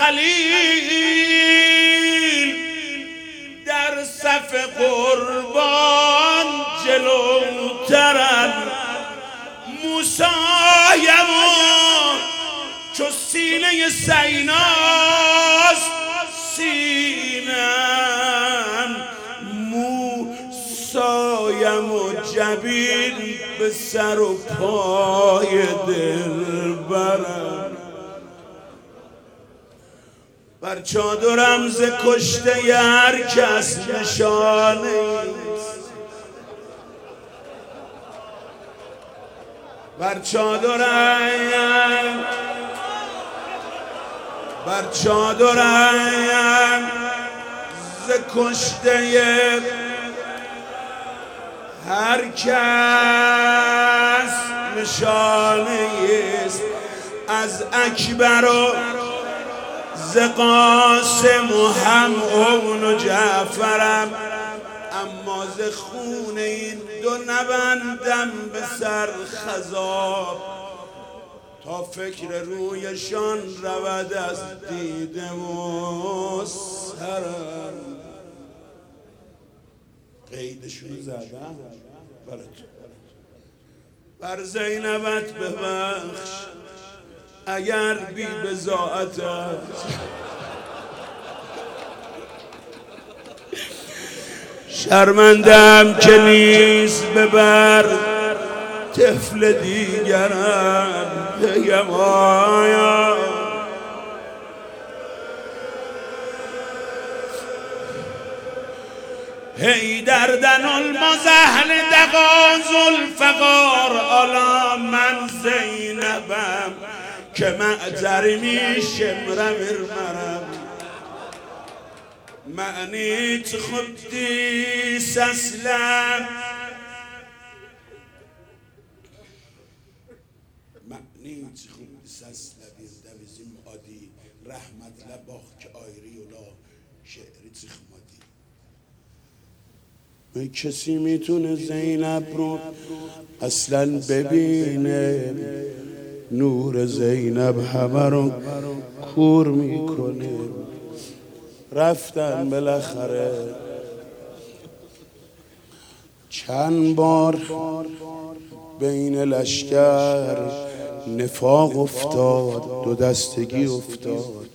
خلیل در صف قربان جلوترن، موسیمون چو سینه سیناست سینم، موسایم و جبین به سر و پای دلبرم. بر چادرم ز کشته هر کس نشانه ایست، بر چادرم ز کشته هر کس نشانه ایست. از اکبر و ز قاسم و هم اون و جعفرم، اما ز خون این دو نبندم به سر خضاب، تا فکر رویشان رود از دیدم و سرم. قیدشون زدم برات، بر زینبت ببخش اگر بی بضاعت است، شرمندم که نیست ببر طفل دیگرم بگم آیا هی دردن المزهل دقا ذوالفقار، آلا من زینبم که معذرمی شمرم ارمرم، معنیت خودی سسلم، معنیت خودی سسلم دوزیم آدی رحمت لباخ که آیری اولا شعری تخمادی. کسی میتونه زینب رو اصلا ببینه؟ نور زینب همه رو کور میکنه. رفتن بالاخره چند بار بین لشکر نفاق افتاد، دو دستگی افتاد،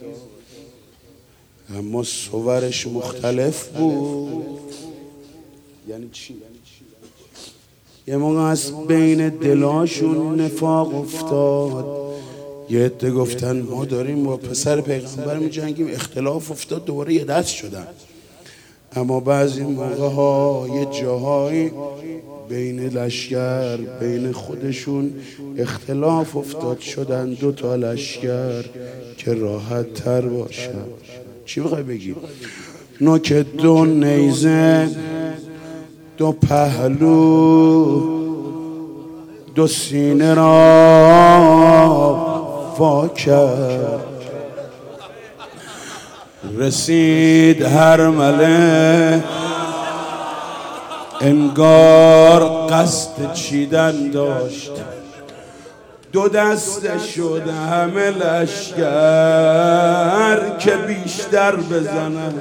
اما صورش مختلف بود. یعنی چی؟ یه موقع از بین دلاشون نفاق افتاد، یه عده گفتن ما داریم با پسر پیغمبر می‌جنگیم، اختلاف افتاد دوباره یه دست شدن. اما بعضی موقع ها یه جاهایی بین لشکر بین خودشون اختلاف افتاد، شدن دو تا لشکر که راحت تر باشن. چی میخوای بگی؟ نوک دو نیزه، دو پهلو، دو سینه را وا کرد، رسید هر مله انگار قصد چیدن داشت، دو دسته شد همه لشکر که بیشتر بزنن.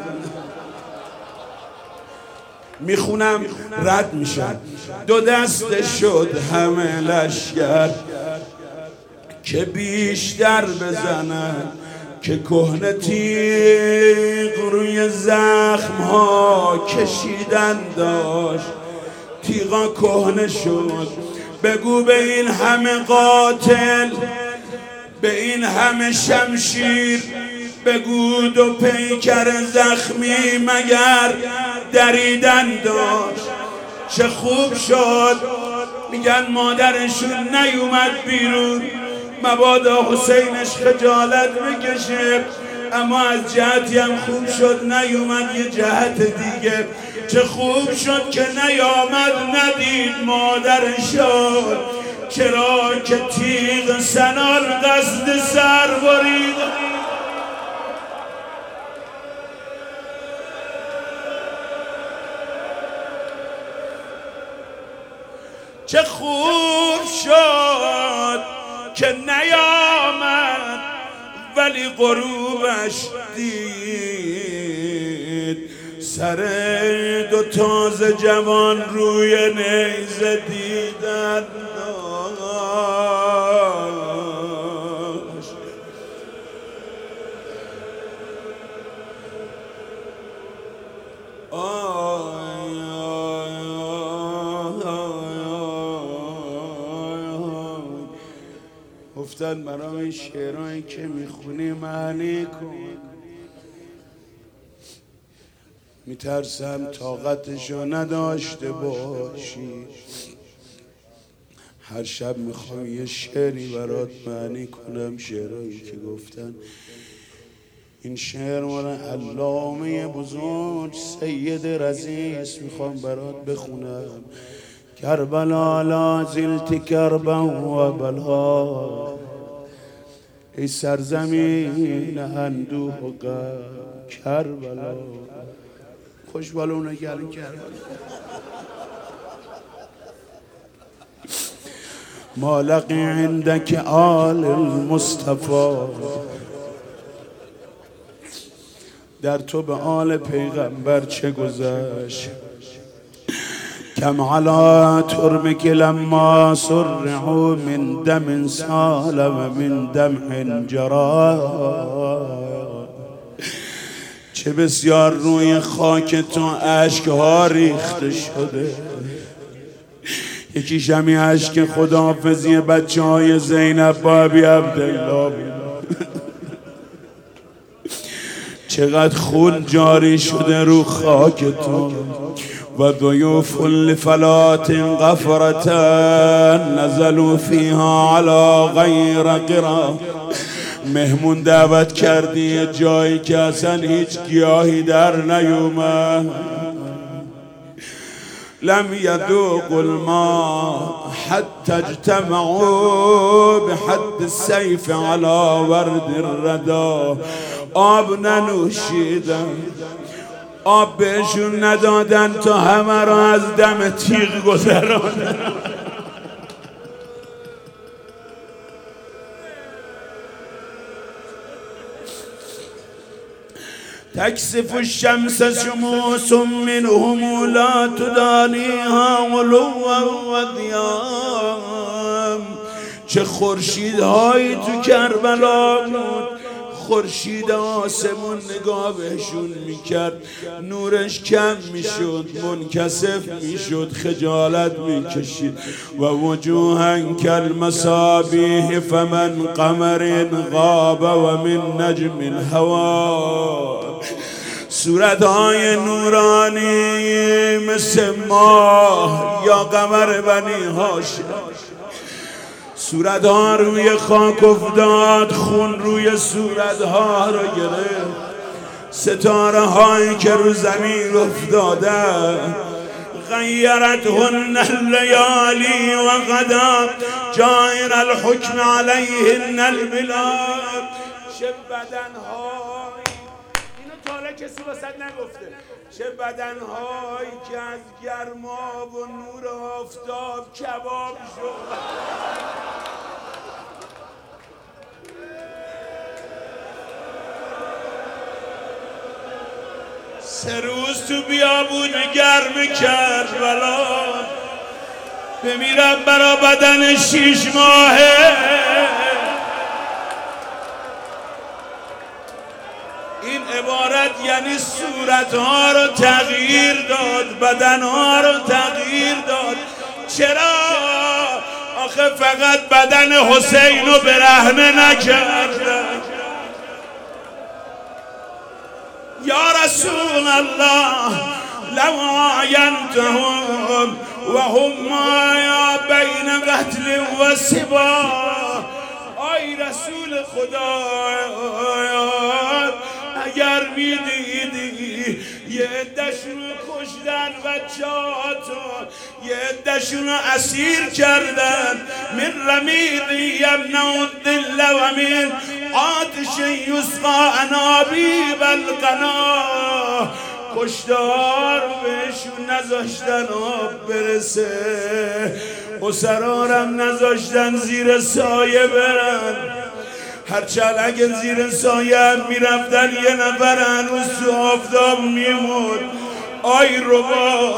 میخونم رد میشن. دو دسته شد همه لشکر که بیشتر بزنن، که کهنه تیغ روی زخم ها کشیدن داشت، تیغا کهنه شد. بگو به این همه قاتل، به این همه شمشیر، بگو دو پیکر زخمی مگر دریدن داشت؟ چه خوب شد میگن مادرشون نیومد بیرون، مبادا حسینش خجالت بکشه، اما از جهتی هم خوب شد نیومد یه جهت دیگه. چه خوب شد که نیامد ندید مادرشون، چرا که تیغ سنان قصد سر برید. چه خوب شد که نیامد ولی غروب روش دید، سر دو تازه جوان روی نیزه دیدن داشت. گفتن برای این شعرهایی که میخونی معنی کن. میترسم طاقتشو نداشته باشی. هر شب میخوام یه شعری برات معنی کنم، شعرهایی که گفتن. این شعر مال علامه بزرگ سید رزیز میخوام برات بخونم. کربلا لا زلت کربا و بلا، ای سرزمین اندوه و غم کربلا. خوش بالونه گلو کربلا. ما لقی عندك آل المصطفى، در تو به آل پیغمبر چه گذشت. کم علا ترمک لما سرعوا من دم سال و من دمع جرا، چه بسیار روی خاک تو اشک‌ها ریخته شده. یکی شمی اشک خداحافظی بچه‌های زینب با ابی عبدالله بود. چقدر خون جاری شده رو خاک تو. و ضیوف لفلات غفرة نزلوا فيها على غیر قرا، مهمون دعوت کردی جایی که اصلا هیچ گیاهی در نیومد. لم يذوقوا الماء حتى اجتمعوا بحد السيف على ورد الردى، آب ننوشیدن، آب بهشون ندادن تا همه را از دم تیغ گذراندن. تکسف الشمس شموس منهم لا تدانیها علوا و ضیاء. چه خورشیدهایی تو کربلا بود، خورشید آسمون نگاه بهشون میکرد، نورش کم میشد، منکسف میشد، خجالت میکشید. و وجوها کالمصابیح فمن قمر غاب و من نجم الهوا. صورتهای نورانی مثل ماه یا قمر بنی هاشم. صورتها روی خاک افتاد، خون روی صورتها را گرفت. ستاره هایی که رو زمین افتاده، غیرتهن اللیالی و غدا جائر الحکم علیهن البلاد. چه بدنهایی، اینو تا حالا کسی واسه نگفته، چه بدنهایی که از گرما و نور آفتاب کباب شد. سه روز تو بیابون گرم کربلا بمیرم برا بدن 6 ماهه. این عبارت یعنی صورتها رو تغییر داد، بدنها رو تغییر داد. چرا؟ آخه فقط بدن حسین رو برهنه نکردن. یا رسول الله لو عاینتهم و هم مایا بین قتل و سبا. آی رسول خدا، اگر میدیدی یه عده‌شون رو کشتن، بچه‌هاتون یه عده‌شون رو اسیر کردن. من رمیق یمنع الظل و من آتش یسقا انابیب القنا. کشتار بهشون نذاشتن آب برسه، اسرارم نذاشتن زیر سایه برن. هرچند اگه زیر سایه میرفتن یه نفر هنوز تو آفتاب میمود. آی ربا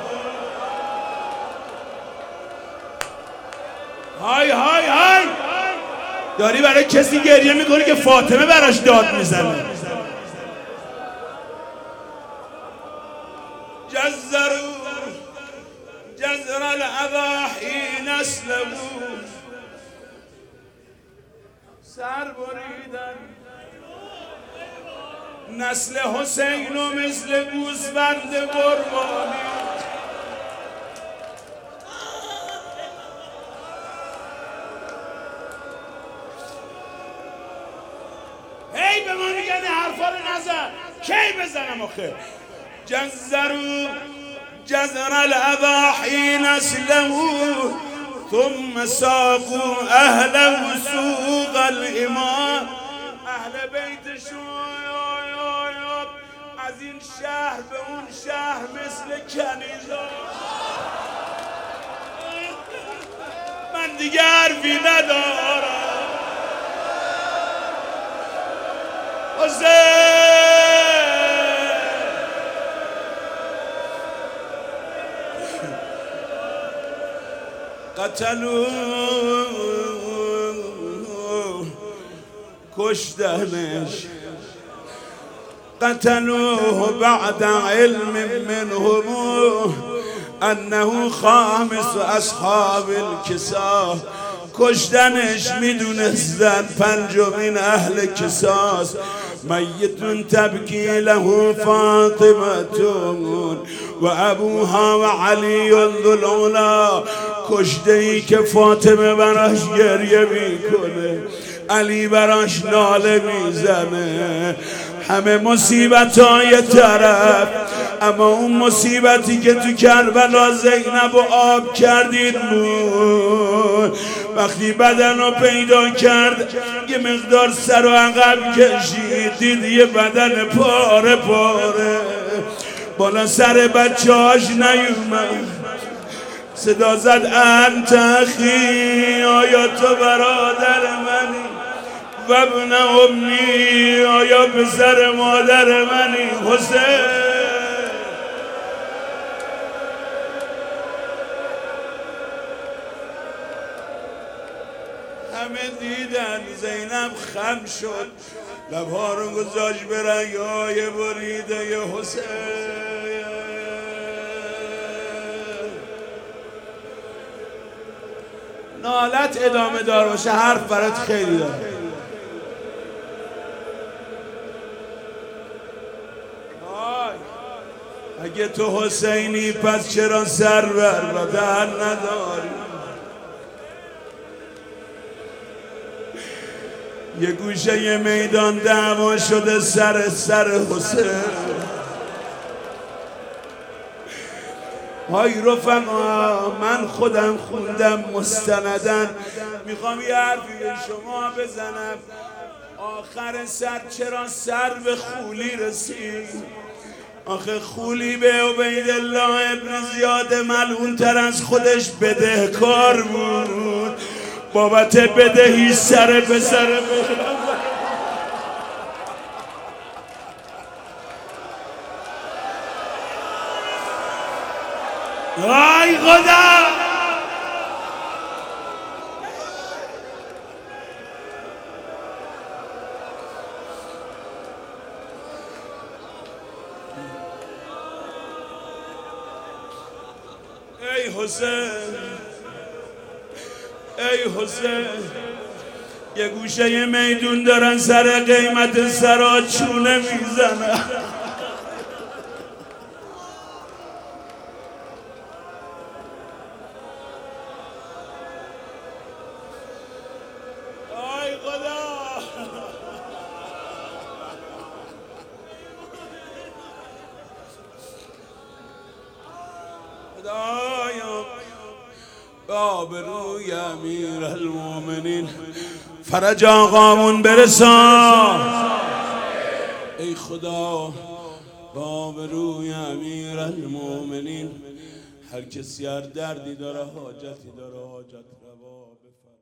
های های های داری برای کسی گریه میکنی که فاطمه براش داد میزنه. جزر الاضاحی نسله سر بریدن نسل حسین و مثل گوسفند قربانی. هی به ما میگن حرفا رو نزن، کی بزنم آخه؟ جزر الاضاحی نسله ثم ساقوا اهل سوق الامام. اهل بیتشون از این شهر به اون شهر مثل کنیزا. من دیگه حرفی ندارم. قتلوه کشتنش قتلوه بعد علم منهم انه خامس اصحاب الکسا. کشتنش میدونستن پنجمین اهل کساست. میتون تبکی له فاطمتون و ابوها و علی ذو العلا. کشته ای که فاطمه براش گریه میکنه، علی براش ناله میزنه. همه مصیبت‌های طرف، اما اون مصیبتی که تو کربلا زینب رو آب کردید بود. وقتی بدن رو پیدا کرد یه مقدار سر و عقب کشید، دید یه بدن پاره پاره بالا سر بچه‌هاش نیومد. صدا زد انت اخی، آیا تو برادر منی؟ و ابن امی، آیا پسر مادر منی؟ حسین همه دیدن. زینب خم شد، لبها رو گذاشت به رگای بریده حسین. نالت ادامه دار باشه، حرف برات خیلی داره. اگه تو حسینی پس چرا سر بر بدن نداری؟ یه گوشه یه میدان دعوا شده سر حسین. های رفقا، من خودم خوندم مستندن، میخوام یه حرفی به شما بزنم. آخر سر چرا سر به خولی رسید؟ آخه خولی به عبیدالله ابن زیاد ملعون تر از خودش بدهکار بود. بابت بدهی سر به سر آی خدا. ای حسین، ای حسین، یه گوشه میدون دارن سر قیمت سرا چونه میزنن. آی خدا. خدایا آبروی امیر المومنین فرج آقامون برسان. ای خدا آبروی امیر المومنین، هر کسی هر دردی داره حاجتی داره حاجت روا بفرما.